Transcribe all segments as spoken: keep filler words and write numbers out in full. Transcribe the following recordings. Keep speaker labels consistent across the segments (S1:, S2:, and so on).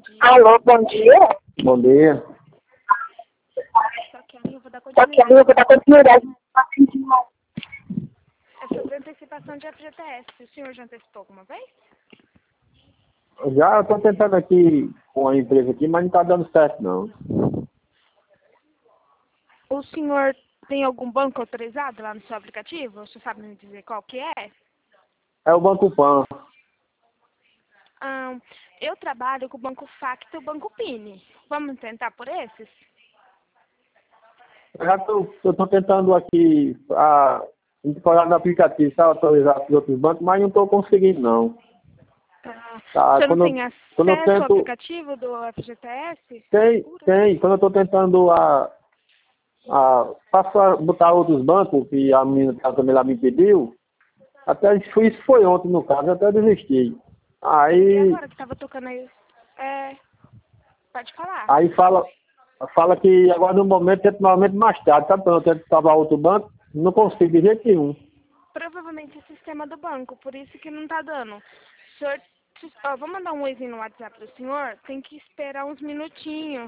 S1: dia.
S2: Alô, bom dia.
S3: Bom dia.
S1: Só que aí eu vou dar
S2: Só que aí eu vou dar
S1: continuidade.
S2: continuidade.
S1: É sobre antecipação de F G T S. O senhor já antecipou alguma vez?
S3: Já estou tentando aqui com a empresa aqui, mas não está dando certo não.
S1: O senhor tem algum banco autorizado lá no seu aplicativo? Você sabe me dizer qual que é?
S3: É o Banco Pan.
S1: Ah, eu trabalho com o Banco Facto e o Banco Pini. Vamos tentar por esses?
S3: Eu já estou tentando aqui a, colocar no aplicativo, sabe, autorizar os outros bancos, mas não estou conseguindo não.
S1: Ah,
S3: Tá,
S1: o senhor não
S3: quando,
S1: tem
S3: eu- quando eu
S1: acesso ao
S3: tento...
S1: aplicativo do F G T S?
S3: Tem, tem. Quando eu estou tentando a, a, passar, botar outros bancos, que a menina que também lá me pediu, até isso foi isso foi ontem no caso, eu até desisti.
S1: E
S3: Aí,
S1: agora que tava tocando aí? É, pode falar.
S3: aí fala, fala que agora no momento, tenta novamente mais tarde, sabe? Quando eu tento salvar outro banco, não consigo de jeito nenhum.
S1: Provavelmente é sistema do banco, por isso que não tá dando. O senhor, ó, vou mandar um oizinho no WhatsApp do senhor, tem que esperar uns minutinhos.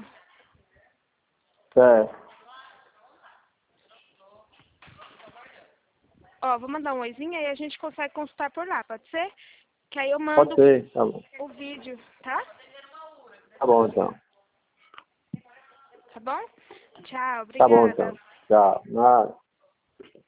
S3: É,
S1: Ó, vou mandar um oizinho aí a gente consegue consultar por lá, pode ser? Que aí eu
S3: pode
S1: mando
S3: ser, tá bom.
S1: o vídeo, tá?
S3: Tá bom então.
S1: Tá bom? Tchau,
S3: Tá bom
S1: obrigada.
S3: então. Tchau. Nada.